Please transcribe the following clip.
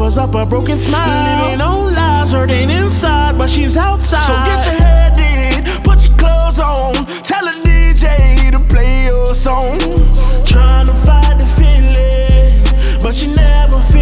covers up a broken smile. Living on lies, hurting inside, but she's outside. So get your head in, put your clothes on, tell a DJ to play your song. Trying to fight the feeling, but you never feel